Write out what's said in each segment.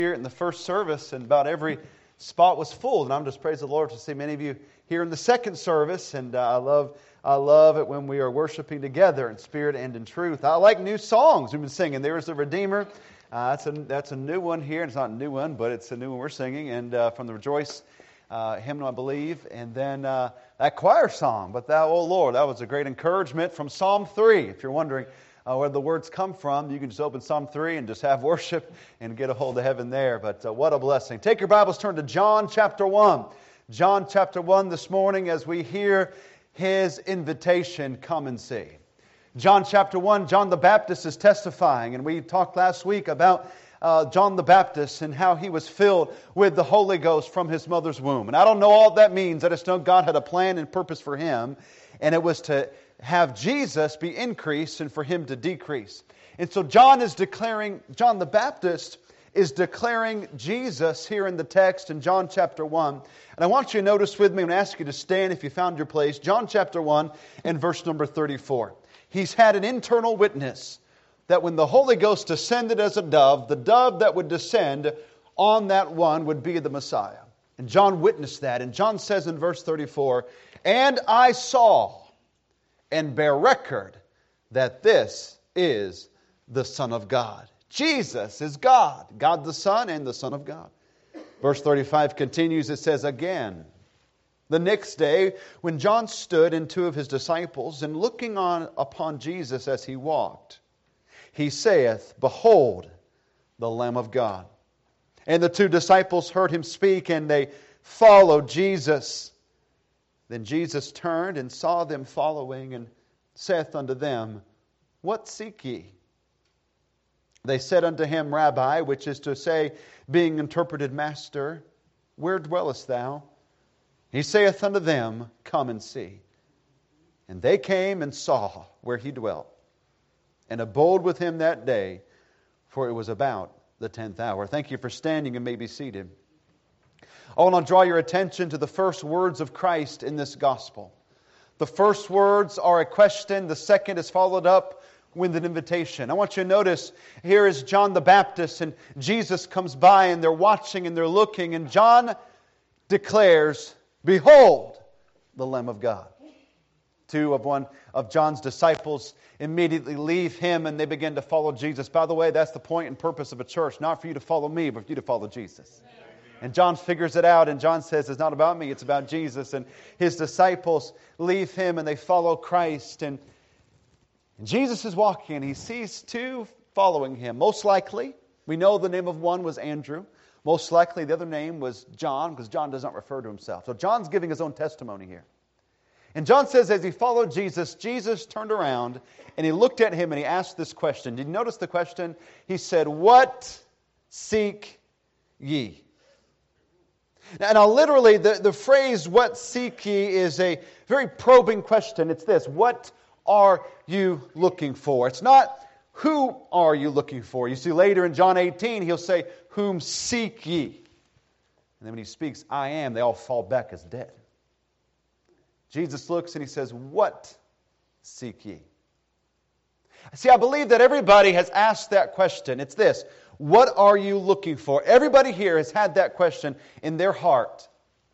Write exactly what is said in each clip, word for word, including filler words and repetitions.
Here in the first service, and about every spot was full, and I'm just praise the Lord to see many of you here in the second service. And uh, I love, I love it when we are worshiping together in spirit and in truth. I like new songs we've been singing. There is a Redeemer. Uh, that's a that's a new one here. It's not a new one, but it's a new one we're singing, and uh, from the Rejoice uh, hymn, I believe, and then uh, that choir song. But Thou, O Lord, that was a great encouragement from Psalm three. If you're wondering Uh, where the words come from, you can just open Psalm three and just have worship and get a hold of heaven there. But uh, what a blessing. Take your Bibles, turn to John chapter one. John chapter one this morning as we hear His invitation, come and see. John chapter one, John the Baptist is testifying, and we talked last week about uh, John the Baptist and how he was filled with the Holy Ghost from his mother's womb. And I don't know all that means. I just know God had a plan and purpose for him, and it was to have Jesus be increased and for Him to decrease. And so John is declaring, John the Baptist is declaring Jesus here in the text in John chapter one. And I want you to notice with me, I'm going to ask you to stand if you found your place. John chapter one and verse number thirty-four. He's had an internal witness that when the Holy Ghost descended as a dove, the dove that would descend on that one would be the Messiah. And John witnessed that. And John says in verse thirty-four, "And I saw and bear record that this is the Son of God." Jesus is God. God the Son and the Son of God. Verse thirty-five continues, it says, "Again, the next day, when John stood and two of his disciples, and looking on upon Jesus as he walked, he saith, Behold, the Lamb of God. And the two disciples heard him speak, and they followed Jesus. Then Jesus turned and saw them following, and saith unto them, What seek ye? They said unto him, Rabbi, which is to say, being interpreted, Master, where dwellest thou? He saith unto them, Come and see. And they came and saw where he dwelt, and abode with him that day, for it was about the tenth hour. Thank you for standing, and may be seated. I want to draw your attention to the first words of Christ in this gospel. The first words are a question. The second is followed up with an invitation. I want you to notice, here is John the Baptist, and Jesus comes by, and they're watching and they're looking, and John declares, Behold, the Lamb of God. Two of one of John's disciples immediately leave him, and they begin to follow Jesus. By the way, that's the point and purpose of a church, not for you to follow me, but for you to follow Jesus. And John figures it out, and John says, it's not about me, it's about Jesus. And his disciples leave him, and they follow Christ. And Jesus is walking, and he sees two following him. Most likely, we know the name of one was Andrew. Most likely, the other name was John, because John does not refer to himself. So John's giving his own testimony here. And John says, as he followed Jesus, Jesus turned around, and he looked at him, and he asked this question. Did you notice the question? He said, What seek ye? Now, now literally, the, the phrase, what seek ye, is a very probing question. It's this, what are you looking for? It's not, who are you looking for? You see, later in John eighteen, he'll say, whom seek ye? And then when he speaks, I am, they all fall back as dead. Jesus looks and he says, what seek ye? See, I believe that everybody has asked that question. It's this, what are you looking for? Everybody here has had that question in their heart.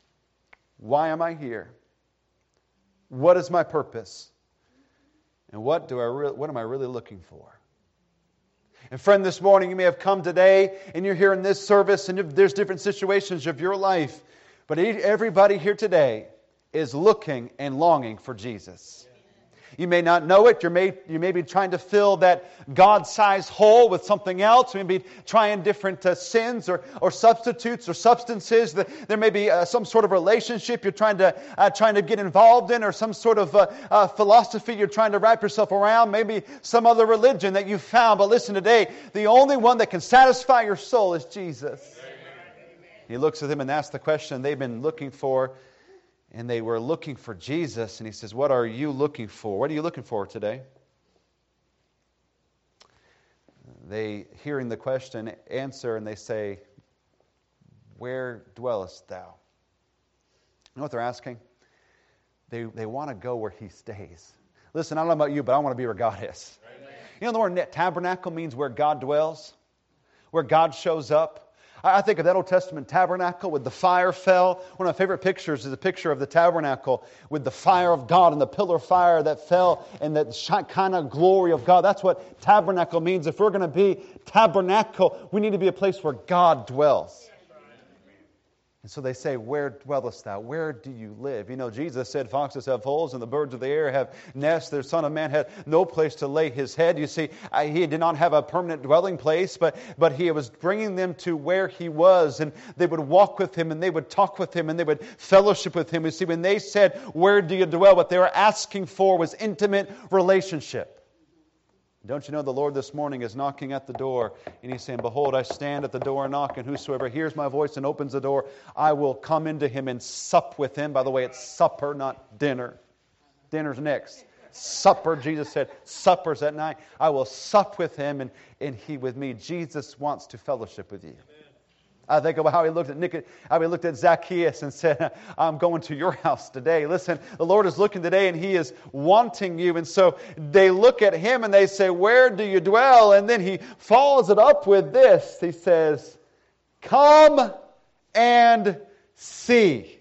Why am I here? What is my purpose? And what do I re- what am I really looking for? And friend, this morning you may have come today and you're here in this service and there's different situations of your life. But everybody here today is looking and longing for Jesus. You may not know it. You may, you may be trying to fill that God-sized hole with something else. You may be trying different uh, sins or, or substitutes or substances. There may be uh, some sort of relationship you're trying to uh, trying to get involved in, or some sort of uh, uh, philosophy you're trying to wrap yourself around. Maybe some other religion that you've found. But listen today, the only one that can satisfy your soul is Jesus. Amen. He looks at them and asks the question they've been looking for. And they were looking for Jesus. And he says, what are you looking for? What are you looking for today? They, hearing the question, answer and they say, where dwellest thou? You know what they're asking? They, they want to go where He stays. Listen, I don't know about you, but I want to be where God is. Amen. You know the word tabernacle means where God dwells? Where God shows up? I think of that Old Testament tabernacle with the fire fell. One of my favorite pictures is a picture of the tabernacle with the fire of God and the pillar of fire that fell and that kind of glory of God. That's what tabernacle means. If we're going to be tabernacle, we need to be a place where God dwells. And so they say, where dwellest thou? Where do you live? You know, Jesus said, foxes have holes and the birds of the air have nests. The Son of Man had no place to lay his head. You see, he did not have a permanent dwelling place, but, but he was bringing them to where he was. And they would walk with him and they would talk with him and they would fellowship with him. You see, when they said, where do you dwell? What they were asking for was intimate relationship. Don't you know the Lord this morning is knocking at the door and He's saying, behold, I stand at the door and knock, and whosoever hears my voice and opens the door, I will come into him and sup with him. By the way, it's supper, not dinner. Dinner's next. Supper, Jesus said, supper's at night. I will sup with him and, and he with me. Jesus wants to fellowship with you. I think about how he looked at Nick, how he looked at Zacchaeus and said, I'm going to your house today. Listen, the Lord is looking today and He is wanting you. And so they look at Him and they say, where do you dwell? And then He follows it up with this. He says, come and see.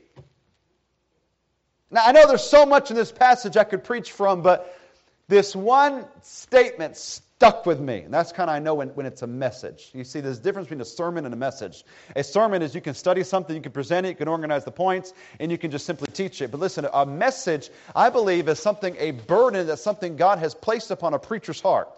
Now, I know there's so much in this passage I could preach from, but this one statement stuck with me. And that's kind of, I know, when, when it's a message. You see, there's a difference between a sermon and a message. A sermon is you can study something, you can present it, you can organize the points, and you can just simply teach it. But listen, a message, I believe, is something, a burden, that's something God has placed upon a preacher's heart.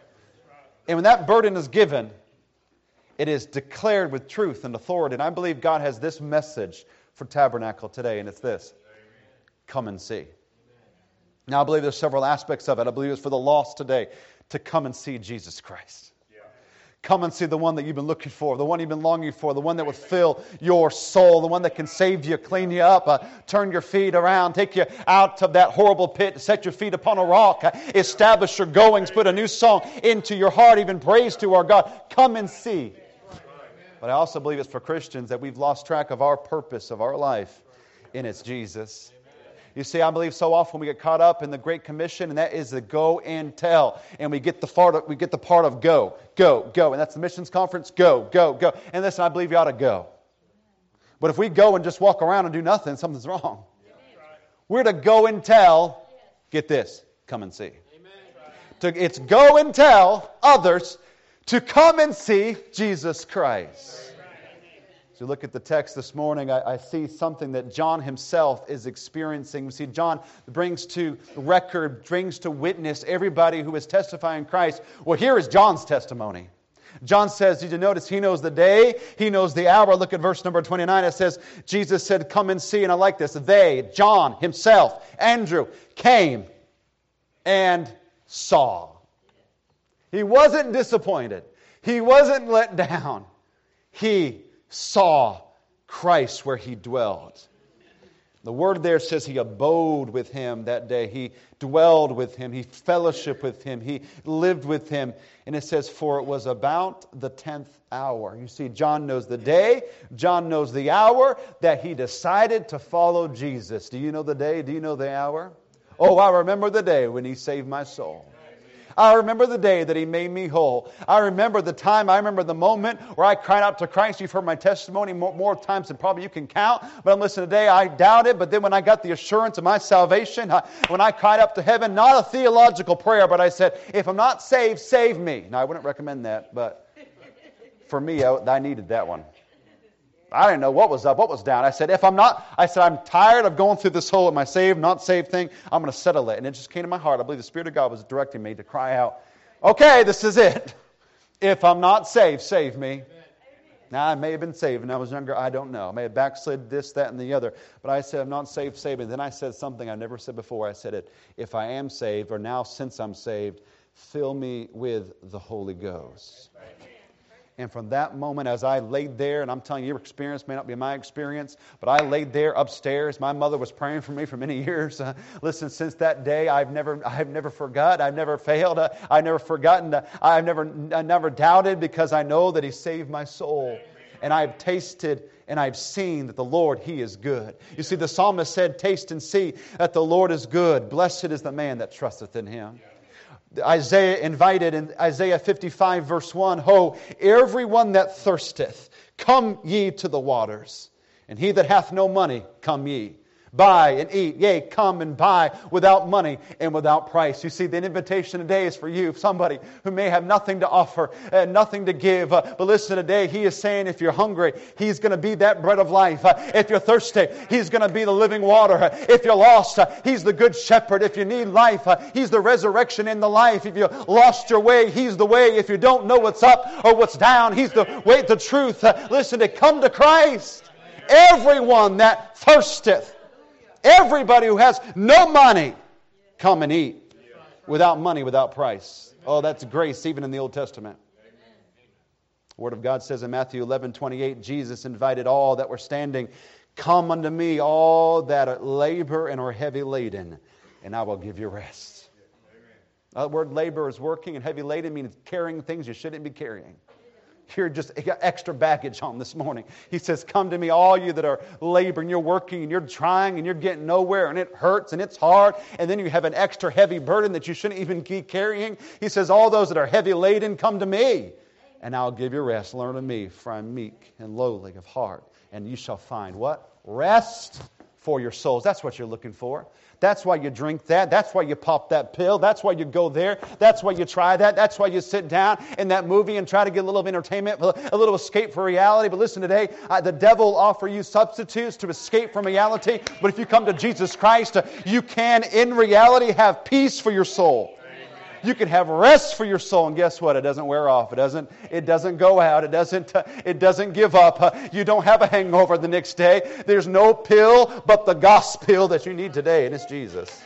And when that burden is given, it is declared with truth and authority. And I believe God has this message for Tabernacle today, and it's this. Come and see. Now, I believe there's several aspects of it. I believe it's for the lost today to come and see Jesus Christ. Yeah. Come and see the one that you've been looking for, the one you've been longing for, the one that would fill your soul, the one that can save you, clean you up, uh, turn your feet around, take you out of that horrible pit, set your feet upon a rock, uh, establish your goings, put a new song into your heart, even praise to our God. Come and see. But I also believe it's for Christians that we've lost track of our purpose of our life, and it's Jesus. You see, I believe so often we get caught up in the Great Commission, and that is the go and tell. And we get the part of, we get the part of go, go, go. And that's the missions conference, go, go, go. And listen, I believe you ought to go. But if we go and just walk around and do nothing, something's wrong. We're to go and tell, get this, come and see. To, it's go and tell others to come and see Jesus Christ. As we look at the text this morning, I, I see something that John himself is experiencing. We see John brings to record, brings to witness everybody who is testifying Christ. Well, here is John's testimony. John says, did you notice he knows the day, he knows the hour. Look at verse number twenty-nine. It says, Jesus said, come and see. And I like this. They, John himself, Andrew, came and saw. He wasn't disappointed. He wasn't let down. He saw Christ where He dwelled. The word there says He abode with Him that day. He dwelled with Him. He fellowshiped with Him. He lived with Him. And it says, for it was about the tenth hour. You see, John knows the day. John knows the hour that he decided to follow Jesus. Do you know the day? Do you know the hour? Oh, I remember the day when He saved my soul. I remember the day that He made me whole. I remember the time, I remember the moment where I cried out to Christ. You've heard my testimony more, more times than probably you can count. But listen, today I doubted, but then when I got the assurance of my salvation, I, when I cried up to heaven, not a theological prayer, but I said, if I'm not saved, save me. Now, I wouldn't recommend that, but for me, I, I needed that one. I didn't know what was up, what was down. I said, if I'm not, I said, I'm tired of going through this whole am I saved, not saved thing. I'm going to settle it. And it just came to my heart. I believe the Spirit of God was directing me to cry out, okay, this is it. If I'm not saved, save me. Amen. Now, I may have been saved when I was younger. I don't know. I may have backslid this, that, and the other. But I said, I'm not saved, save me. Then I said something I never said before. I said it, if I am saved, or now since I'm saved, fill me with the Holy Ghost. And from that moment, as I laid there, and I'm telling you, your experience may not be my experience, but I laid there upstairs. My mother was praying for me for many years. Uh, listen, since that day, I've never, I've never forgot. I've never failed. Uh, I've never forgotten. Uh, I've never, I never doubted, because I know that He saved my soul, and I've tasted and I've seen that the Lord, He is good. You see, the psalmist said, "Taste and see that the Lord is good. Blessed is the man that trusteth in Him." Isaiah invited in Isaiah fifty-five verse one, ho, everyone that thirsteth, Come ye to the waters, and he that hath no money, come ye. Buy and eat, yea, come and buy without money and without price. You see, the invitation today is for you, somebody who may have nothing to offer and nothing to give. Uh, but listen, today He is saying if you're hungry, He's going to be that bread of life. Uh, if you're thirsty, He's going to be the living water. Uh, if you're lost, uh, He's the good shepherd. If you need life, uh, He's the resurrection and the life. If you lost your way, He's the way. If you don't know what's up or what's down, He's the way, the truth. Uh, listen, to come to Christ. Everyone that thirsteth, everybody who has no money, come and eat. Without money, without price. Oh, that's grace even in the Old Testament. The Word of God says in Matthew eleven twenty-eight, Jesus invited all that were standing, come unto me, all that labor and are heavy laden, and I will give you rest. The word labor is working, and heavy laden means carrying things you shouldn't be carrying. You're just you got extra baggage on this morning. He says, come to me, all you that are laboring, you're working, and you're trying, and you're getting nowhere, and it hurts, and it's hard, and then you have an extra heavy burden that you shouldn't even keep carrying. He says, all those that are heavy laden, come to me, and I'll give you rest. Learn of me, for I'm meek and lowly of heart, and you shall find what? Rest for your souls. That's what you're looking for. That's why you drink that. That's why you pop that pill. That's why you go there. That's why you try that. That's why you sit down in that movie and try to get a little entertainment, a little escape for reality. But listen today, uh, the devil will offer you substitutes to escape from reality. But if you come to Jesus Christ, uh, you can, in reality, have peace for your soul. You can have rest for your soul, and guess what? It doesn't wear off. It doesn't. It doesn't go out. It doesn't. Uh, it doesn't give up. Uh, you don't have a hangover the next day. There's no pill but the gospel that you need today, and it's Jesus.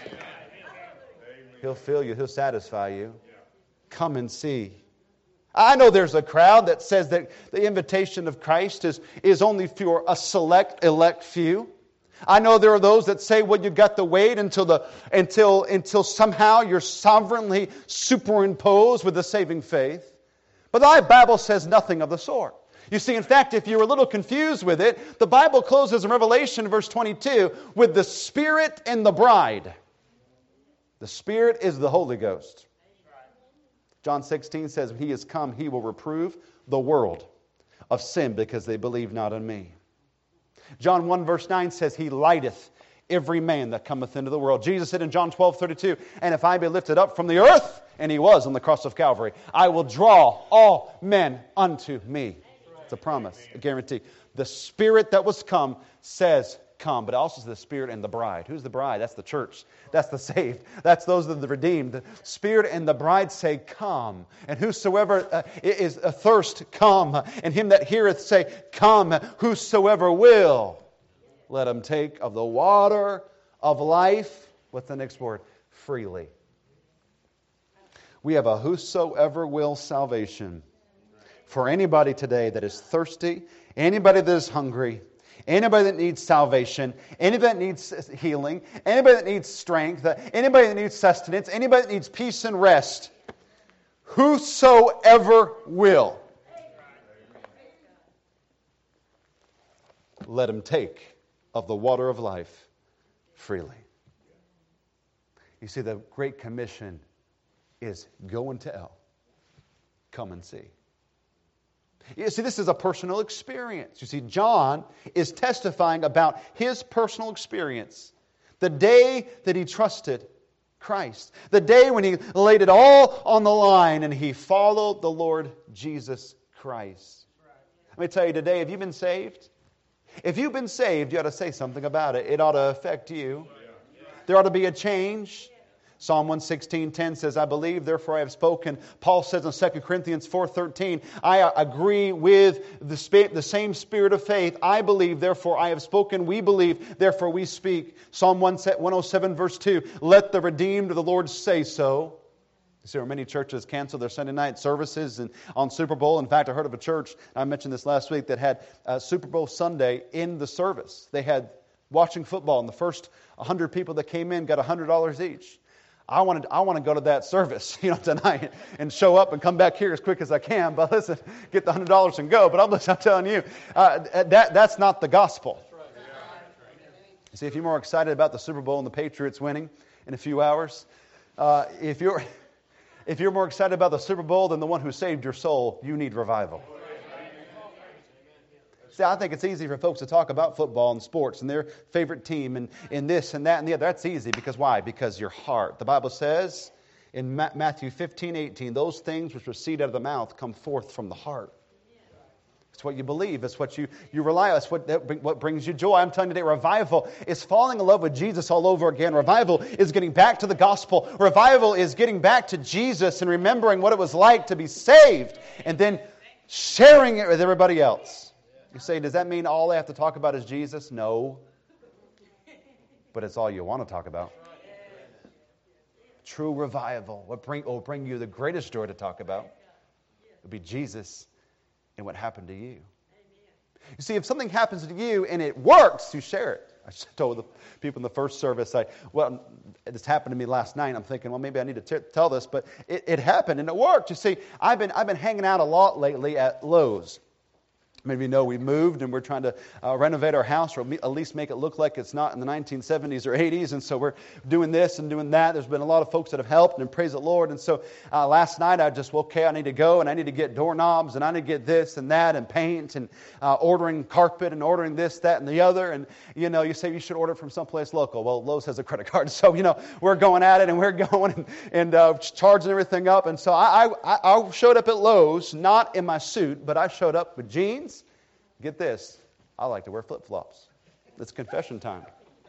He'll fill you. He'll satisfy you. Come and see. I know there's a crowd that says that the invitation of Christ is is only for a select, elect few. I know there are those that say, well, you've got to wait until the until until somehow you're sovereignly superimposed with the saving faith. But the Bible says nothing of the sort. You see, in fact, if you're a little confused with it, the Bible closes in Revelation verse twenty-two with the Spirit and the bride. The Spirit is the Holy Ghost. John sixteen says, He is come, He will reprove the world of sin because they believe not in me. John one verse nine says, He lighteth every man that cometh into the world. Jesus said in John twelve thirty-two, and if I be lifted up from the earth, and He was on the cross of Calvary, I will draw all men unto me. It's a promise, a guarantee. The Spirit that was come says, come, but also the Spirit and the bride. Who's the bride? That's the church. That's the saved. That's those that are the redeemed. The Spirit and the bride say, come. And whosoever uh, is athirst, come. And him that heareth say, come. Whosoever will, let him take of the water of life. What's the next word? Freely. We have a whosoever will salvation for anybody today that is thirsty, anybody that is hungry, anybody that needs salvation, anybody that needs healing, anybody that needs strength, anybody that needs sustenance, anybody that needs peace and rest. Whosoever will, let him take of the water of life freely. You see, the Great Commission is go and tell, come and see. You see, this is a personal experience. You see, John is testifying about his personal experience. The day that he trusted Christ. The day when he laid it all on the line and he followed the Lord Jesus Christ. Let me tell you today, have you been saved? If you've been saved, you ought to say something about it. It ought to affect you. There ought to be a change. Psalm one sixteen ten says, I believe, therefore I have spoken. Paul says in Second Corinthians four thirteen, I agree with the, sp- the same spirit of faith. I believe, therefore I have spoken. We believe, therefore we speak. Psalm one oh seven verse two, let the redeemed of the Lord say so. You see, many churches cancel their Sunday night services and on Super Bowl. In fact, I heard of a church, I mentioned this last week, that had uh, Super Bowl Sunday in the service. They had watching football, and the first one hundred people that came in got one hundred dollars each. I wanted, I want to go to that service, you know, tonight and show up and come back here as quick as I can. But listen, get the one hundred dollars and go. But I'm, I'm telling you, uh, that that's not the gospel. You see, if you're more excited about the Super Bowl and the Patriots winning in a few hours, uh, if you're if you're more excited about the Super Bowl than the one who saved your soul, you need revival. See, I think it's easy for folks to talk about football and sports and their favorite team and, and this and that and the other. That's easy because why? Because your heart. The Bible says in Matthew fifteen, eighteen, those things which proceed out of the mouth come forth from the heart. It's what you believe. It's what you, you rely on. It's what, that, what brings you joy. I'm telling you today, revival is falling in love with Jesus all over again. Revival is getting back to the gospel. Revival is getting back to Jesus and remembering what it was like to be saved and then sharing it with everybody else. You say, does that mean all they have to talk about is Jesus? No. But it's all you want to talk about. True revival will bring, will bring you the greatest joy to talk about. It will be Jesus and what happened to you. You see, if something happens to you and it works, you share it. I told the people in the first service, I, well, this happened to me last night. I'm thinking, well, maybe I need to t- tell this, but it, it happened and it worked. You see, I've been I've been hanging out a lot lately at Lowe's. Maybe you know we moved and we're trying to uh, renovate our house or at least make it look like it's not in the nineteen seventies or eighties. And so we're doing this and doing that. There's been a lot of folks that have helped and praise the Lord. And so uh, last night I just, well, okay, I need to go and I need to get doorknobs and I need to get this and that and paint and uh, ordering carpet and ordering this, that, and the other. And, you know, you say you should order it from someplace local. Well, Lowe's has a credit card. So, you know, we're going at it and we're going and, and uh, charging everything up. And so I, I, I showed up at Lowe's, not in my suit, but I showed up with jeans. Get this, I like to wear flip-flops. It's confession time.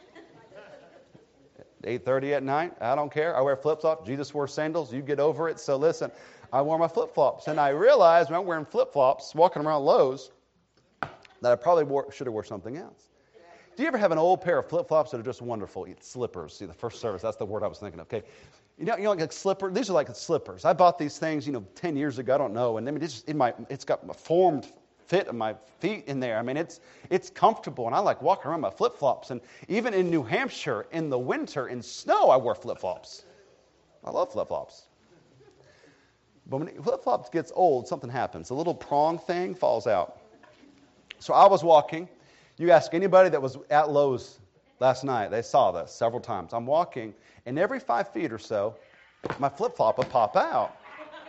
eight thirty at night, I don't care. I wear flip-flops. Jesus wore sandals. You get over it. So listen, I wore my flip-flops. And I realized when I'm wearing flip-flops, walking around Lowe's, that I probably wore, should have wore something else. Do you ever have an old pair of flip-flops that are just wonderful? Slippers. See, the first service, that's the word I was thinking of. Okay. You know, you know, like slipper. These are like slippers. I bought these things, you know, ten years ago. I don't know. And I mean, it's just in my, it's got a formed fit of my feet in there. I mean, it's it's comfortable, and I like walking around my flip-flops. And even in New Hampshire, in the winter, in snow, I wear flip-flops. I love flip-flops. But when flip-flops gets old, something happens. A little prong thing falls out. So I was walking. You ask anybody that was at Lowe's last night, they saw this several times. I'm walking, and every five feet or so, my flip-flop would pop out.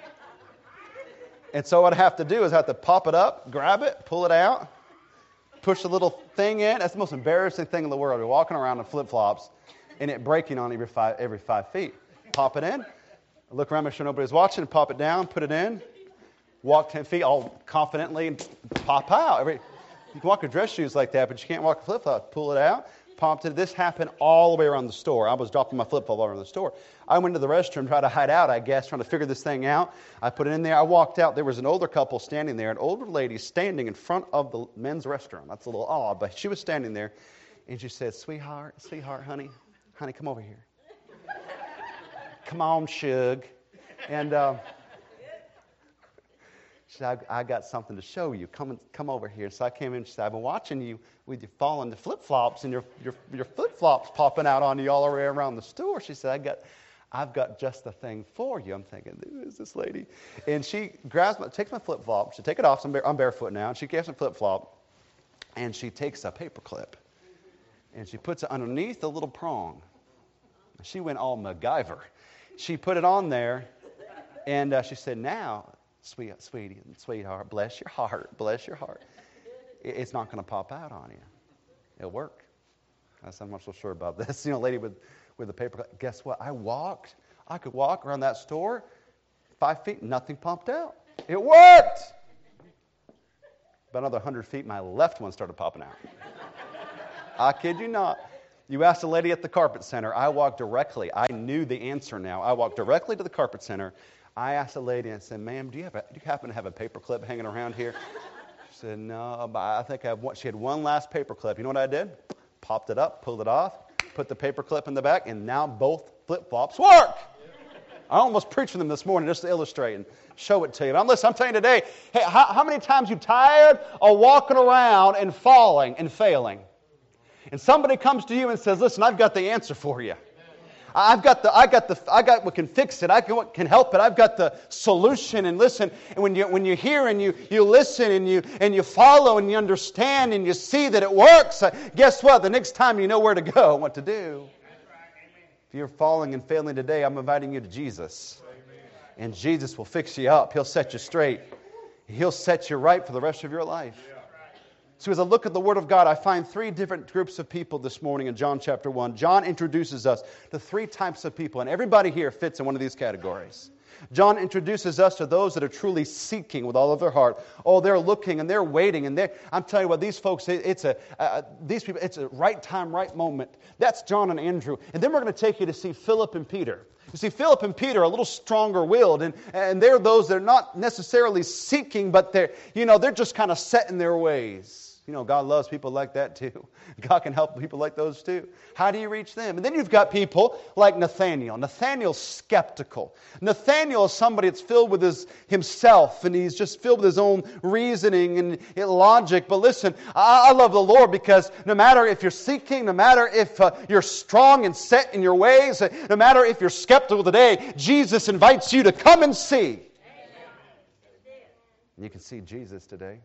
And so what I have to do is I have to pop it up, grab it, pull it out, push the little thing in. That's the most embarrassing thing in the world. You're walking around in flip-flops and it breaking on every five, every five feet. Pop it in, look around, make sure nobody's watching, pop it down, put it in, walk ten feet all confidently and pop out. Every, you can walk with dress shoes like that, but you can't walk with flip-flops. Pull it out, popped it. This happened all the way around the store. I was dropping my flip-flop all around the store. I went to the restroom, tried to hide out, I guess, trying to figure this thing out. I put it in there. I walked out. There was an older couple standing there, an older lady standing in front of the men's restroom. That's a little odd, but she was standing there, and she said, sweetheart, sweetheart, honey, honey, come over here. Come on, Shug. And um, she said, I, I got something to show you. Come come over here. So I came in, she said, I've been watching you with you falling to flip-flops, and your, your, your flip-flops popping out on you all the way around the store. She said, I got... I've got just the thing for you. I'm thinking, who is this lady? And she grabs my, takes my flip-flop. She take it off. So I'm, bare, I'm barefoot now. And she gives me a flip-flop. And she takes a paper clip. And she puts it underneath the little prong. She went all MacGyver. She put it on there. And uh, she said, now, sweet, sweetie, sweetheart, bless your heart. Bless your heart. It, it's not going to pop out on you. It'll work. I said, I'm not so sure about this. You know, lady with... with a paper clip. Guess what? I walked. I could walk around that store five feet, nothing pumped out. It worked. About another hundred feet, my left one started popping out. I kid you not. You asked a lady at the carpet center. I walked directly. I knew the answer now. I walked directly to the carpet center. I asked a lady and said, ma'am, do you, have a, do you happen to have a paper clip hanging around here? She said, no, but I think I have one. She had one last paper clip. You know what I did? Popped it up, pulled it off, put the paper clip in the back, and now both flip-flops work. I almost preached for them this morning just to illustrate and show it to you. But I'm, listen, I'm telling you today, hey, how, how many times you tired of walking around and falling and failing? And somebody comes to you and says, listen, I've got the answer for you. I've got the, I got the, I got what can fix it. I can, what can help it. I've got the solution. And listen, and when you when you hear and you you listen and you and you follow and you understand and you see that it works, uh, guess what? The next time you know where to go and what to do. If you're falling and failing today, I'm inviting you to Jesus, and Jesus will fix you up. He'll set you straight. He'll set you right for the rest of your life. So as I look at the Word of God, I find three different groups of people this morning in John chapter one. John introduces us to three types of people, and everybody here fits in one of these categories. John introduces us to those that are truly seeking with all of their heart. Oh, they're looking and they're waiting, and they're, I'm telling you what, these folks, it, it's a uh, these people, it's a right time, right moment. That's John and Andrew, and then we're going to take you to see Philip and Peter. You see, Philip and Peter are a little stronger-willed, and, and they're those that are not necessarily seeking, but they're, you know, they're just kind of set in their ways. You know, God loves people like that too. God can help people like those too. How do you reach them? And then you've got people like Nathaniel. Nathaniel's skeptical. Nathaniel is somebody that's filled with his himself, and he's just filled with his own reasoning and logic. But listen, I, I love the Lord because no matter if you're seeking, no matter if uh, you're strong and set in your ways, uh, no matter if you're skeptical today, Jesus invites you to come and see. Amen. And you can see Jesus today.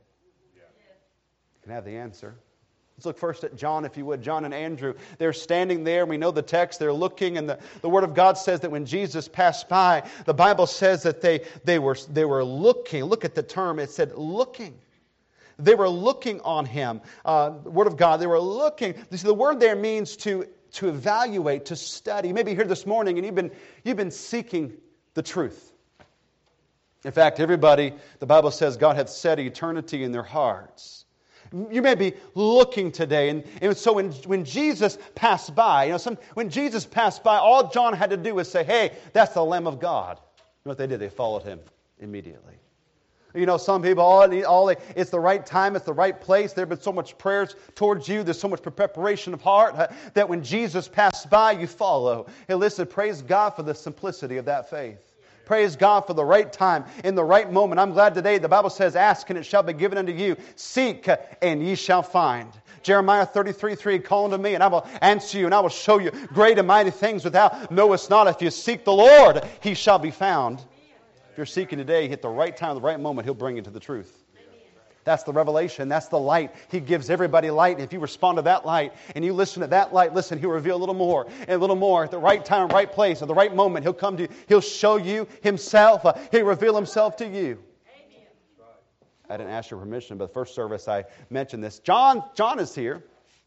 You can have the answer. Let's look first at John, if you would. John and Andrew, they're standing there. We know the text. They're looking, and the, the Word of God says that when Jesus passed by, the Bible says that they, they, were, they were looking. Look at the term. It said looking. They were looking on Him. Uh, the Word of God, they were looking. You see, the word there means to, to evaluate, to study. You may be here this morning, and you've been, you've been seeking the truth. In fact, everybody, the Bible says, God hath set eternity in their hearts. You may be looking today, and, and so when, when Jesus passed by, you know, some, when Jesus passed by, all John had to do was say, hey, that's the Lamb of God. You know what they did? They followed Him immediately. You know, some people, all, all they, it's the right time, it's the right place. There have been so much prayers towards you. There's so much preparation of heart uh, that when Jesus passed by, you follow. Hey, listen, praise God for the simplicity of that faith. Praise God for the right time, in the right moment. I'm glad today the Bible says, ask and it shall be given unto you. Seek and ye shall find. Jeremiah thirty-three three, call unto me and I will answer you and I will show you great and mighty things without knowest not. If you seek the Lord, He shall be found. If you're seeking today, at the right time, the right moment, He'll bring you to the truth. That's the revelation. That's the light. He gives everybody light. And if you respond to that light and you listen to that light, listen, He'll reveal a little more and a little more at the right time, right place, at the right moment. He'll come to you. He'll show you Himself. Uh, He'll reveal Himself to you. Amen. I didn't ask your permission, but the first service I mentioned this. John, John is here.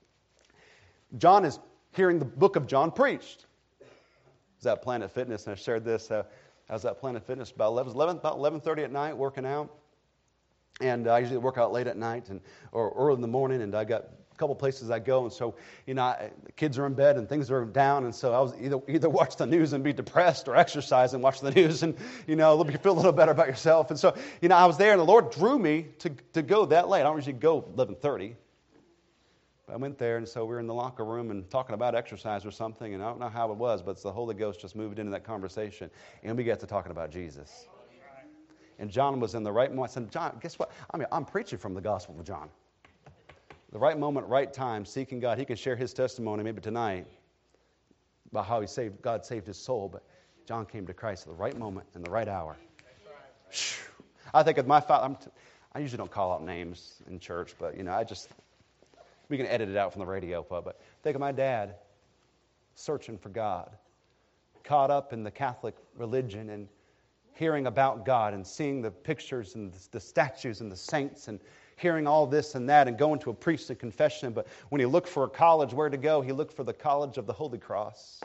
John is hearing the book of John preached. I was at Planet Fitness, and I shared this. Uh, I was at Planet Fitness about eleven, about eleven thirty at night working out. And I usually work out late at night and or early in the morning, and I got a couple places I go. And so, you know, I, the kids are in bed and things are down, and so I was either either watch the news and be depressed, or exercise and watch the news and, you know, feel a little better about yourself. And so, you know, I was there, and the Lord drew me to, to go that late. I don't usually go eleven thirty. But I went there, and so we were in the locker room and talking about exercise or something, and I don't know how it was, but it's the Holy Ghost just moved into that conversation, and we got to talking about Jesus. And John was in the right moment. I said, John, guess what? I mean, I'm preaching from the Gospel of John. The right moment, right time, seeking God. He can share his testimony maybe tonight about how he saved, God saved his soul. But John came to Christ at the right moment and the right hour. Right. I think of my father. I'm t- I usually don't call out names in church, but, you know, I just, we can edit it out from the radio. But think of my dad searching for God, caught up in the Catholic religion and hearing about God and seeing the pictures and the statues and the saints and hearing all this and that and going to a priest and confession. But when he looked for a college where to go, he looked for the College of the Holy Cross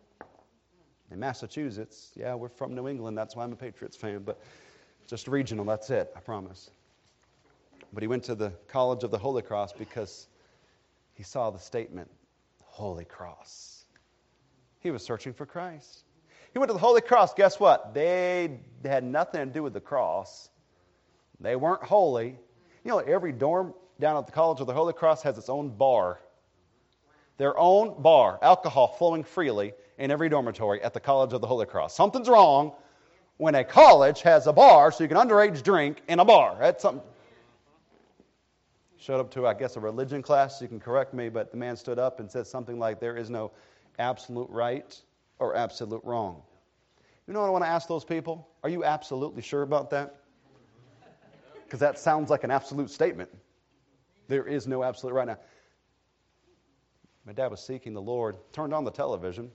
in Massachusetts. Yeah, we're from New England. That's why I'm a Patriots fan. But just regional, that's it, I promise. But he went to the College of the Holy Cross because he saw the statement, Holy Cross. He was searching for Christ. He went to the Holy Cross. Guess what? They had nothing to do with the cross. They weren't holy. You know, every dorm down at the College of the Holy Cross has its own bar. Their own bar. Alcohol flowing freely in every dormitory at the College of the Holy Cross. Something's wrong when a college has a bar so you can underage drink in a bar. That's something. Showed up to, I guess, a religion class. You can correct me, but the man stood up and said something like, there is no absolute right or absolute wrong. You know what I want to ask those people? Are you absolutely sure about that? Because that sounds like an absolute statement. There is no absolute right now. My dad was seeking the Lord, turned on the television.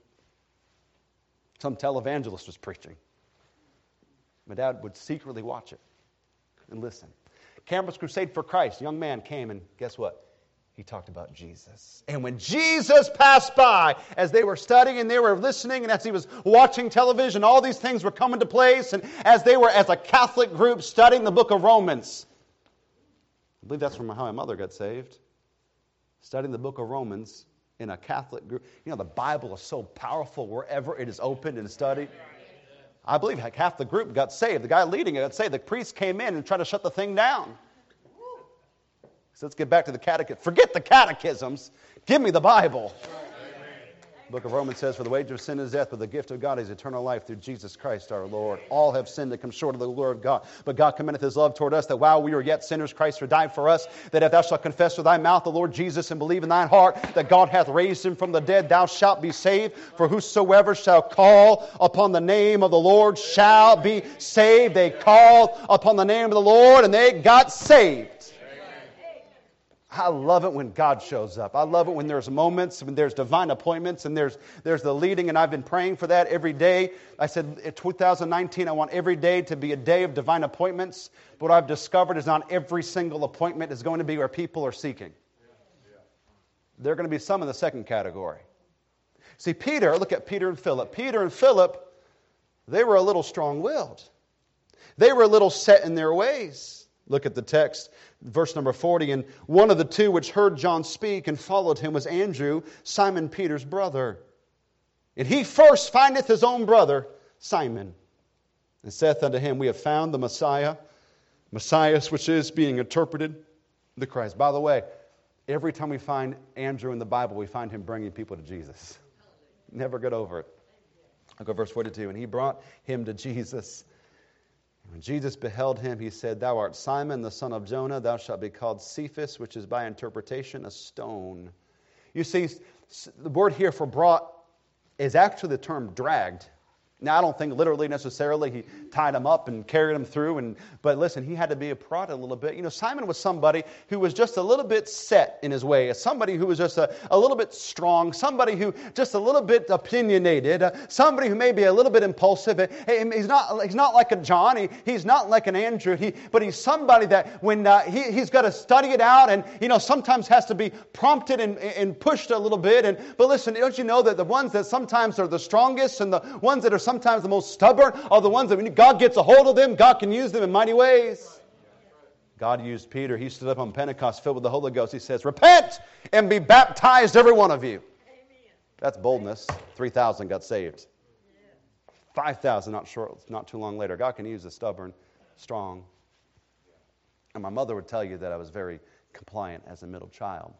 Some televangelist was preaching. My dad would secretly watch it and listen. Campus Crusade for Christ. A young man came and guess what? He talked about Jesus. And when Jesus passed by, as they were studying and they were listening, and as he was watching television, all these things were coming to place. And as they were, as a Catholic group, studying the book of Romans, I believe that's from how my mother got saved. Studying the book of Romans in a Catholic group. You know, the Bible is so powerful wherever it is opened and studied. I believe half the group got saved. The guy leading it got saved. The priest came in and tried to shut the thing down. So let's get back to the catechism. Forget the catechisms. Give me the Bible. The book of Romans says, for the wages of sin is death, but the gift of God is eternal life through Jesus Christ our Lord. All have sinned and come short of the glory of God. But God commendeth his love toward us, that while we were yet sinners, Christ hath died for us, that if thou shalt confess with thy mouth the Lord Jesus, and believe in thine heart that God hath raised him from the dead, thou shalt be saved. For whosoever shall call upon the name of the Lord shall be saved. They called upon the name of the Lord, and they got saved. I love it when God shows up. I love it when there's moments, when there's divine appointments, and there's there's the leading, and I've been praying for that every day. I said in two thousand nineteen, I want every day to be a day of divine appointments. But what I've discovered is not every single appointment is going to be where people are seeking. There are going to be some in the second category. See, Peter, look at Peter and Philip. Peter and Philip, they were a little strong-willed. They were a little set in their ways. Look at the text, verse number forty. And one of the two which heard John speak and followed him was Andrew, Simon Peter's brother. And he first findeth his own brother, Simon, and saith unto him, we have found the Messiah, Messias, which is being interpreted, the Christ. By the way, every time we find Andrew in the Bible, we find him bringing people to Jesus. Never get over it. I'll go verse forty-two. And he brought him to Jesus. When Jesus beheld him, he said, thou art Simon, the son of Jonah. Thou shalt be called Cephas, which is by interpretation a stone. You see, the word here for brought is actually the term dragged. Now, I don't think literally necessarily he tied him up and carried him through. And But listen, he had to be prodded a little bit. You know, Simon was somebody who was just a little bit set in his way. Somebody who was just a, a little bit strong. Somebody who just a little bit opinionated. Uh, somebody who may be a little bit impulsive. Uh, he's not he's not like a John. He, he's not like an Andrew. He, but he's somebody that when uh, he, he's got to study it out and, you know, sometimes has to be prompted and, and pushed a little bit. And But listen, don't you know that the ones that sometimes are the strongest and the ones that are sometimes the most stubborn are the ones that when God gets a hold of them, God can use them in mighty ways. God used Peter. He stood up on Pentecost filled with the Holy Ghost. He says, repent and be baptized, every one of you. That's boldness. three thousand got saved. five thousand not short, not too long later. God can use the stubborn, strong. And my mother would tell you that I was very compliant as a middle child.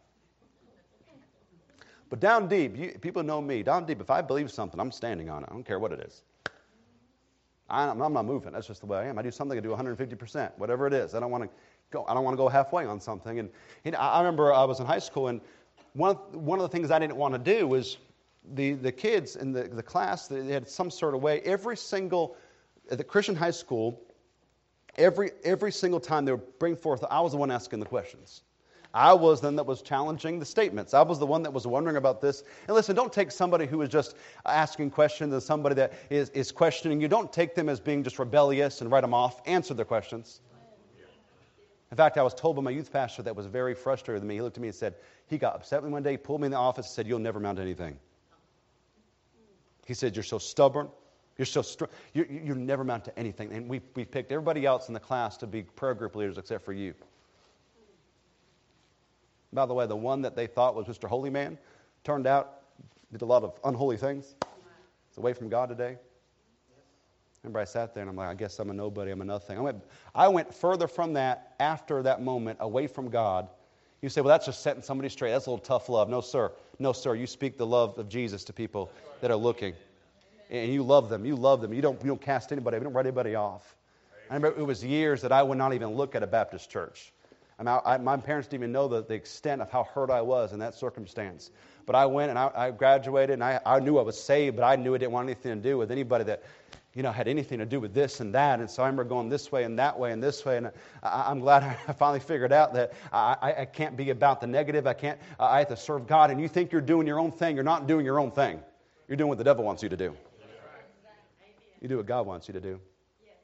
But down deep, you, people know me. Down deep, if I believe something, I'm standing on it. I don't care what it is. I'm not moving. That's just the way I am. I do something, I do one hundred fifty percent, whatever it is. I don't want to go. I don't want to go halfway on something. And you know, I remember I was in high school, and one of, one of the things I didn't want to do was the the kids in the the class. They had some sort of way. Every single at the Christian high school, every every single time they would bring forth, I was the one asking the questions. I was the one that was challenging the statements. I was the one that was wondering about this. And listen, don't take somebody who is just asking questions as somebody that is, is questioning you. Don't take them as being just rebellious and write them off. Answer their questions. In fact, I was told by my youth pastor that was very frustrated with me. He looked at me and said, he got upset with me one day, pulled me in the office and said, you'll never amount to anything. He said, you're so stubborn. You're so str- you you never amount to anything. And we we picked everybody else in the class to be prayer group leaders except for you. By the way, the one that they thought was Mister Holy Man turned out did a lot of unholy things. It's away from God today. Remember, I sat there and I'm like, I guess I'm a nobody, I'm a nothing. I went, I went further from that after that moment, away from God. You say, well, that's just setting somebody straight. That's a little tough love. No, sir. No, sir. You speak the love of Jesus to people that are looking. And you love them. You love them. You don't, you don't cast anybody. You don't write anybody off. I remember it was years that I would not even look at a Baptist church. I mean, I, my parents didn't even know the, the extent of how hurt I was in that circumstance. But I went and I, I graduated, and I, I knew I was saved, but I knew I didn't want anything to do with anybody that, you know, had anything to do with this and that. And so I remember going this way and that way and this way. And I, I'm glad I finally figured out that I, I can't be about the negative. I can't. I have to serve God. And you think you're doing your own thing. You're not doing your own thing. You're doing what the devil wants you to do. You do what God wants you to do.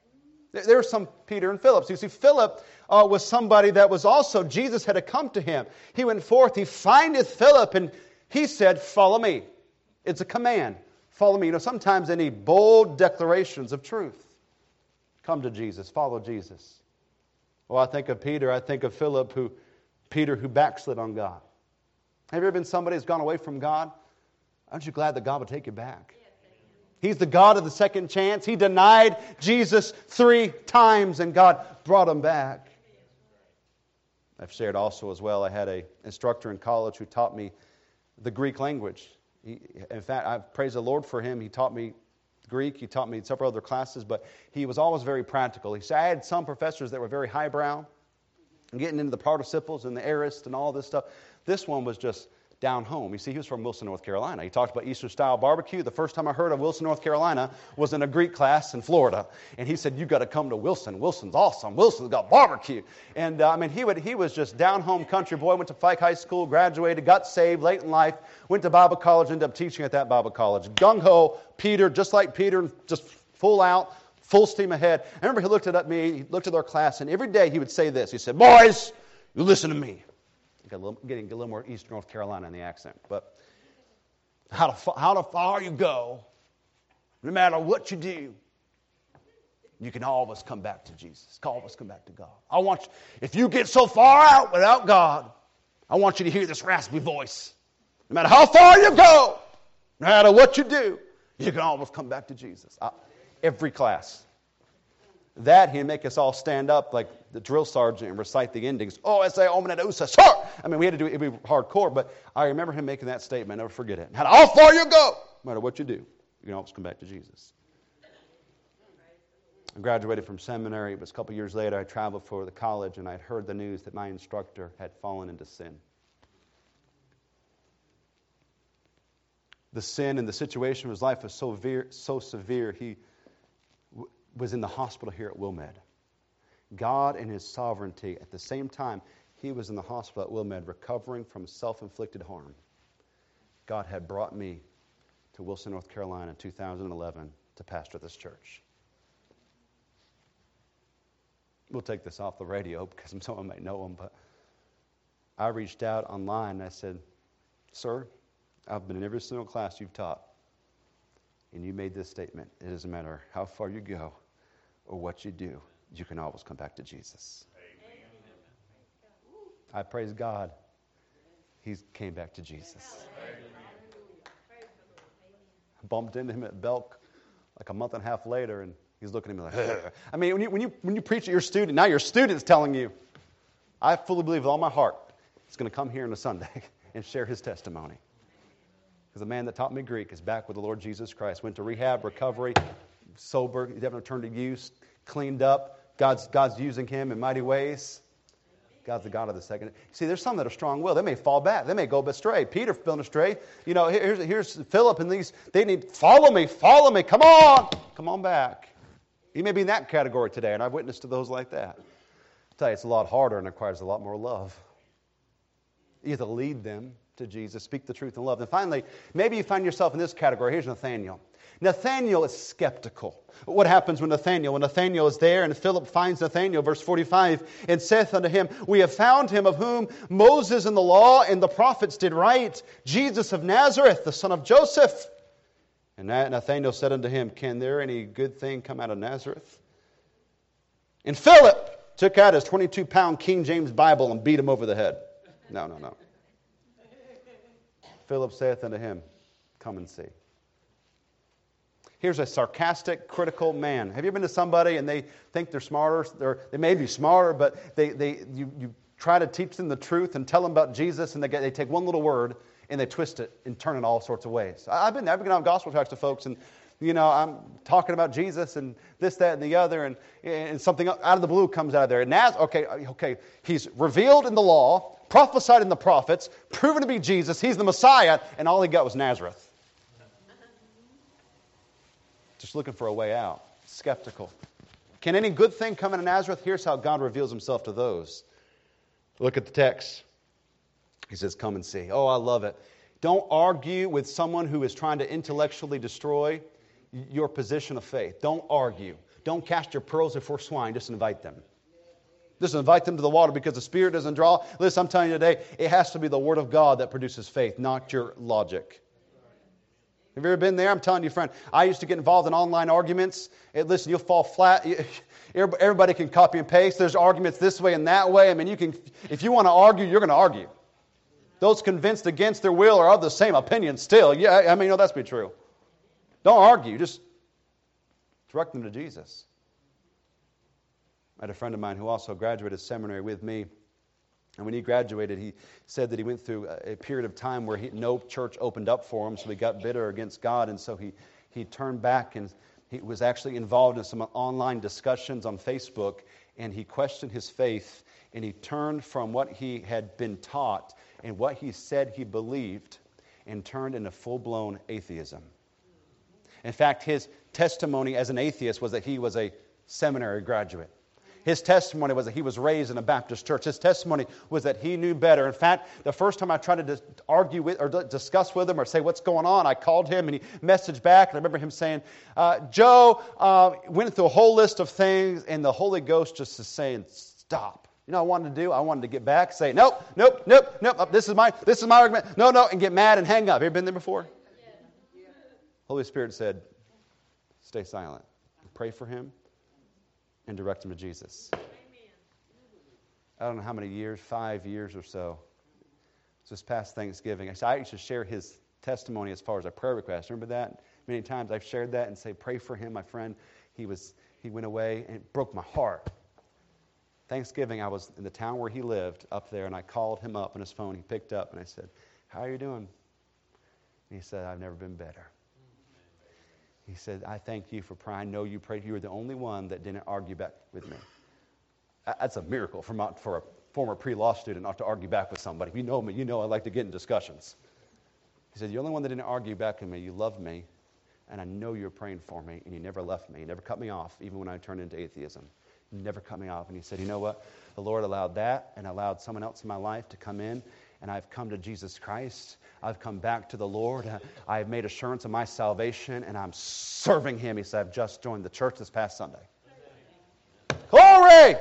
There were some Peter and Philip. So you see, Philip uh, was somebody that was also, Jesus had to come to him. He went forth, he findeth Philip, and he said, follow me. It's a command. Follow me. You know, sometimes they need bold declarations of truth. Come to Jesus. Follow Jesus. Well, I think of Peter. I think of Philip, who Peter who backslid on God. Have you ever been somebody who's gone away from God? Aren't you glad that God will take you back? He's the God of the second chance. He denied Jesus three times, and God brought him back. I've shared also as well, I had an instructor in college who taught me the Greek language. He, in fact, I praise the Lord for him. He taught me Greek. He taught me several other classes, but he was always very practical. He said, I had some professors that were very highbrow, getting into the participles and the aorist and all this stuff. This one was just down home. You see, he was from Wilson, North Carolina. He talked about Easter-style barbecue. The first time I heard of Wilson, North Carolina was in a Greek class in Florida. And he said, you've got to come to Wilson. Wilson's awesome. Wilson's got barbecue. And, uh, I mean, he would he was just down-home country boy, went to Fike High School, graduated, got saved late in life, went to Bible college, ended up teaching at that Bible college. Gung-ho, Peter, just like Peter, just full out, full steam ahead. I remember he looked at me, he looked at our class, and every day he would say this. He said, boys, you listen to me. Got a little, getting a little more Eastern North Carolina in the accent. But how to, how to far you go, no matter what you do, you can always come back to Jesus. Always come back to God. I want you, if you get so far out without God, I want you to hear this raspy voice. No matter how far you go, no matter what you do, you can always come back to Jesus. I, every class. That, he'd make us all stand up like the drill sergeant and recite the endings. Oh, S A Omenat Usa, sir! I mean, we had to do it, it'd be hardcore, but I remember him making that statement. I'll never forget it. How far you go, no matter what you do, you can always come back to Jesus. I graduated from seminary. It was a couple years later. I traveled for the college, and I had heard the news that my instructor had fallen into sin. The sin and the situation of his life was so severe, so severe he w- was in the hospital here at Wilmed. God in his sovereignty, at the same time, he was in the hospital at Wilmed recovering from self-inflicted harm. God had brought me to Wilson, North Carolina in two thousand eleven to pastor this church. We'll take this off the radio because someone may know him, but I reached out online and I said, sir, I've been in every single class you've taught, and you made this statement. It doesn't matter how far you go or what you do, you can always come back to Jesus. Amen. I praise God. He came back to Jesus. I bumped into him at Belk like a month and a half later, and he's looking at me like, ugh. I mean, when you, when you when you preach at your student, now your student's telling you, I fully believe with all my heart, he's going to come here on a Sunday and share his testimony. Because the man that taught me Greek is back with the Lord Jesus Christ. Went to rehab, recovery, sober, he definitely turned to use, cleaned up. God's God's using him in mighty ways. God's the God of the second. See, there's some that are strong-willed. They may fall back. They may go astray. Peter fell astray. You know, here's, here's Philip and these. They need, follow me, follow me. Come on. Come on back. You may be in that category today, and I've witnessed to those like that. I'll tell you, it's a lot harder and requires a lot more love. You have to lead them to Jesus, speak the truth in love. And finally, maybe you find yourself in this category. Here's Nathaniel. Nathaniel is skeptical. What happens when Nathaniel? When Nathaniel is there and Philip finds Nathaniel, verse forty-five, and saith unto him, we have found him of whom Moses and the law and the prophets did write, Jesus of Nazareth, the son of Joseph. And Nathanael said unto him, can there any good thing come out of Nazareth? And Philip took out his twenty-two pound King James Bible and beat him over the head. No, no, no. Philip saith unto him, come and see. Here's a sarcastic, critical man. Have you been to somebody and they think they're smarter? They're, they may be smarter, but they, they you, you try to teach them the truth and tell them about Jesus, and they get, they take one little word and they twist it and turn it all sorts of ways. I've been, I've been on gospel tracts to folks, and you know, I'm talking about Jesus and this, that, and the other, and, and something out of the blue comes out of there. And Naz, okay, okay, he's revealed in the law, prophesied in the prophets, proven to be Jesus, he's the Messiah, and all he got was Nazareth. Just looking for a way out. Skeptical. Can any good thing come out of Nazareth? Here's how God reveals himself to those. Look at the text. He says, come and see. Oh, I love it. Don't argue with someone who is trying to intellectually destroy your position of faith. Don't argue. Don't cast your pearls before swine. Just invite them. Just invite them to the water because the Spirit doesn't draw. Listen, I'm telling you today, it has to be the Word of God that produces faith, not your logic. Have you ever been there? I'm telling you, friend, I used to get involved in online arguments. And listen, you'll fall flat. Everybody can copy and paste. There's arguments this way and that way. I mean, you can, if you want to argue, you're going to argue. Those convinced against their will are of the same opinion still. Yeah, I mean, no, that's be true. Don't argue. Just direct them to Jesus. I had a friend of mine who also graduated seminary with me. And when he graduated, he said that he went through a period of time where he, no church opened up for him, so he got bitter against God. And so he, he turned back and he was actually involved in some online discussions on Facebook. And he questioned his faith. And he turned from what he had been taught and what he said he believed and turned into full-blown atheism. In fact, his testimony as an atheist was that he was a seminary graduate. His testimony was that he was raised in a Baptist church. His testimony was that he knew better. In fact, the first time I tried to dis- argue with or d- discuss with him or say what's going on, I called him and he messaged back. And I remember him saying, uh, Joe uh, went through a whole list of things and the Holy Ghost just is saying, stop. You know what I wanted to do? I wanted to get back, say, nope, nope, nope, nope, this is my this is my argument. No, no, and get mad and hang up. Have you ever been there before? Yeah. Holy Spirit said, stay silent. Pray for him and direct him to Jesus. Amen. I don't know how many years, five years or so. It's this past Thanksgiving. I used to share his testimony as far as a prayer request. Remember that? Many times I've shared that and say, pray for him, my friend. He was he went away and it broke my heart. Thanksgiving, I was in the town where he lived up there, and I called him up on his phone. He picked up, and I said, how are you doing? And he said, I've never been better. He said, I thank you for praying. I know you prayed. You were the only one that didn't argue back with me. That's a miracle for, my, for a former pre-law student not to argue back with somebody. If you know me, you know I like to get in discussions. He said, you're the only one that didn't argue back with me. You loved me, and I know you were praying for me, and you never left me. You never cut me off, even when I turned into atheism. You never cut me off. And he said, you know what? The Lord allowed that and allowed someone else in my life to come in, and I've come to Jesus Christ. I've come back to the Lord. I have made assurance of my salvation, and I'm serving Him. He said, I've just joined the church this past Sunday. Amen. Glory!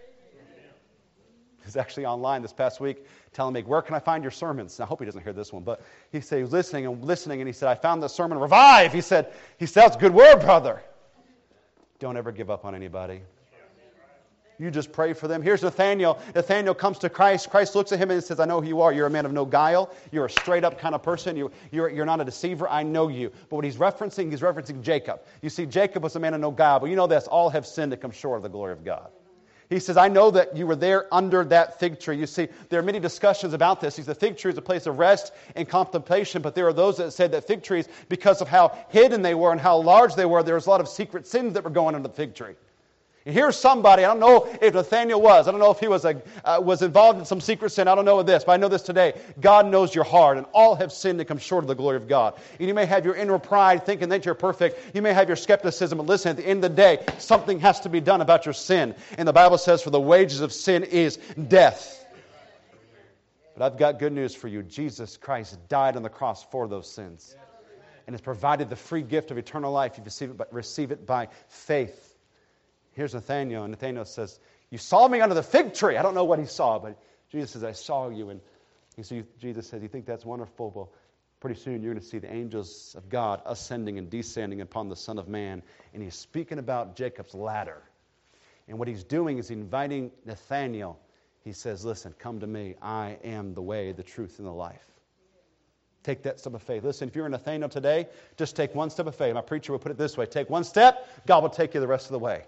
He was actually online this past week telling me, where can I find your sermons? And I hope he doesn't hear this one, but he said he was listening and listening, and he said, I found the sermon Revive. He said, he said, that's a good word, brother. Don't ever give up on anybody. You just pray for them. Here's Nathaniel. Nathaniel comes to Christ. Christ looks at him and says, I know who you are. You're a man of no guile. You're a straight-up kind of person. You, you're, you're not a deceiver. I know you. But what he's referencing, he's referencing Jacob. You see, Jacob was a man of no guile. But you know this, all have sinned to come short of the glory of God. He says, I know that you were there under that fig tree. You see, there are many discussions about this. The fig tree is a place of rest and contemplation, but there are those that said that fig trees, because of how hidden they were and how large they were, there was a lot of secret sins that were going on in the fig tree. And here's somebody, I don't know if Nathaniel was, I don't know if he was a, uh, was involved in some secret sin, I don't know of this, but I know this today. God knows your heart, and all have sinned and come short of the glory of God. And you may have your inner pride thinking that you're perfect. You may have your skepticism, but listen, at the end of the day, something has to be done about your sin. And the Bible says, for the wages of sin is death. But I've got good news for you. Jesus Christ died on the cross for those sins and has provided the free gift of eternal life. You receive it by, receive it by faith. Here's Nathaniel, and Nathaniel says, you saw me under the fig tree. I don't know what he saw, but Jesus says, I saw you. And you see, Jesus says, you think that's wonderful? Well, pretty soon you're going to see the angels of God ascending and descending upon the Son of Man. And he's speaking about Jacob's ladder. And what he's doing is inviting Nathaniel. He says, listen, come to me. I am the way, the truth, and the life. Take that step of faith. Listen, if you're in Nathaniel today, just take one step of faith. My preacher would put it this way. Take one step, God will take you the rest of the way.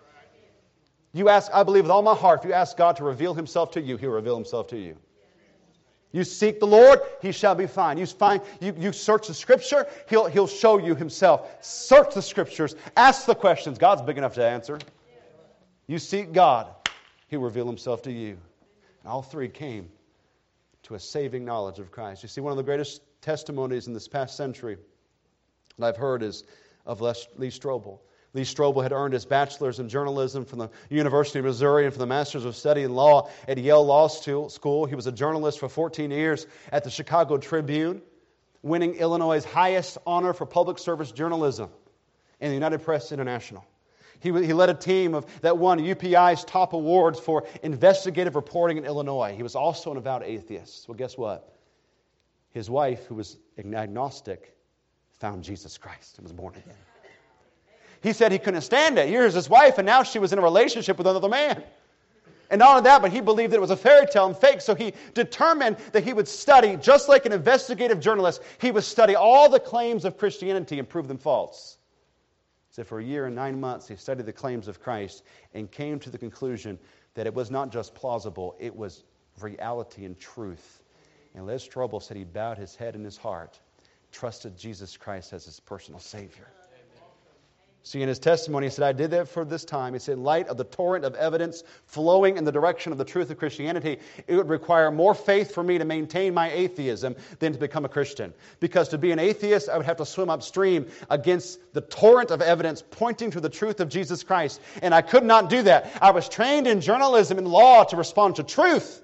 You ask, I believe with all my heart, if you ask God to reveal Himself to you, He'll reveal Himself to you. You seek the Lord, He shall be found. You find, you, you search the Scripture, He'll, He'll show you Himself. Search the Scriptures. Ask the questions. God's big enough to answer. You seek God, He'll reveal Himself to you. And all three came to a saving knowledge of Christ. You see, one of the greatest testimonies in this past century that I've heard is of Lee Strobel. Lee Strobel had earned his bachelor's in journalism from the University of Missouri and from the Master's of Study in Law at Yale Law School. He was a journalist for fourteen years at the Chicago Tribune, winning Illinois' highest honor for public service journalism in the United Press International. He, he led a team of, that won U P I's top awards for investigative reporting in Illinois. He was also an avowed atheist. Well, guess what? His wife, who was agnostic, found Jesus Christ and was born again. He said he couldn't stand it. Here's his wife, and now she was in a relationship with another man. And not only that, but he believed that it was a fairy tale and fake, so he determined that he would study, just like an investigative journalist, he would study all the claims of Christianity and prove them false. So for a year and nine months, he studied the claims of Christ and came to the conclusion that it was not just plausible, it was reality and truth. And Les Strobel said he bowed his head and his heart, trusted Jesus Christ as his personal Savior. See, in his testimony, he said, I did that for this time. He said, in light of the torrent of evidence flowing in the direction of the truth of Christianity, it would require more faith for me to maintain my atheism than to become a Christian. Because to be an atheist, I would have to swim upstream against the torrent of evidence pointing to the truth of Jesus Christ. And I could not do that. I was trained in journalism and law to respond to truth.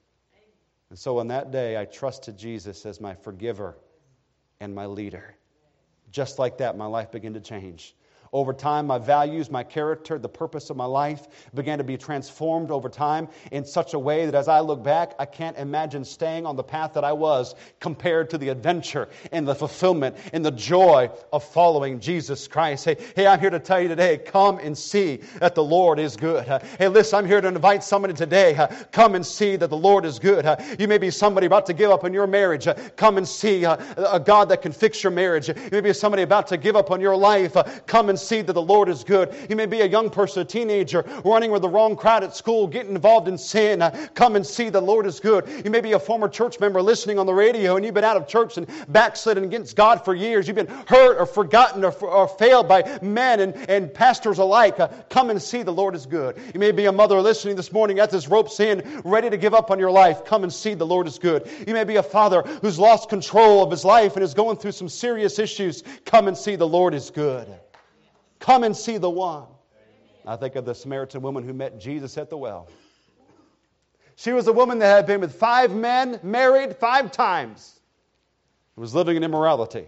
And so on that day, I trusted Jesus as my forgiver and my leader. Just like that, my life began to change. Over time, my values, my character, the purpose of my life began to be transformed over time in such a way that as I look back, I can't imagine staying on the path that I was compared to the adventure and the fulfillment and the joy of following Jesus Christ. Hey, hey, I'm here to tell you today, come and see that the Lord is good. Uh, hey, listen, I'm here to invite somebody today, uh, come and see that the Lord is good. Uh, you may be somebody about to give up on your marriage. Uh, come and see uh, a God that can fix your marriage. You may be somebody about to give up on your life. Uh, come and see that the Lord is good. You may be a young person, a teenager, running with the wrong crowd at school, getting involved in sin. Uh, come and see the Lord is good. You may be a former church member listening on the radio, and you've been out of church and backslidden against God for years. You've been hurt or forgotten or, or failed by men and, and pastors alike. Uh, come and see the Lord is good. You may be a mother listening this morning at this rope's end, ready to give up on your life. Come and see the Lord is good. You may be a father who's lost control of his life and is going through some serious issues. Come and see the Lord is good. Come and see the one. I think of the Samaritan woman who met Jesus at the well. She was a woman that had been with five men, married five times, and was living in immorality.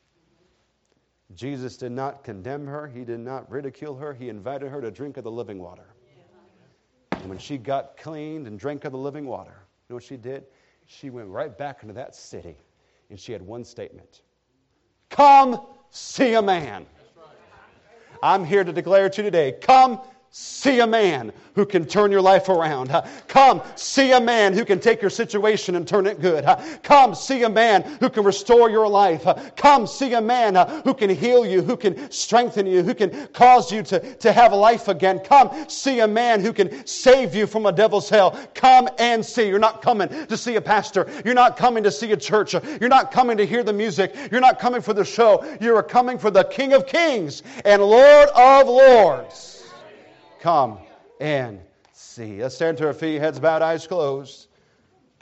Jesus did not condemn her. He did not ridicule her. He invited her to drink of the living water. And when she got cleaned and drank of the living water, you know what she did? She went right back into that city, and she had one statement. Come see a man. I'm here to declare to you today, come see a man who can turn your life around. Come see a man who can take your situation and turn it good. Come see a man who can restore your life. Come see a man who can heal you, who can strengthen you, who can cause you to, to have a life again. Come see a man who can save you from a devil's hell. Come and see. You're not coming to see a pastor. You're not coming to see a church. You're not coming to hear the music. You're not coming for the show. You are coming for the King of Kings and Lord of Lords. Come and see. Let's stand to our feet, heads bowed, eyes closed.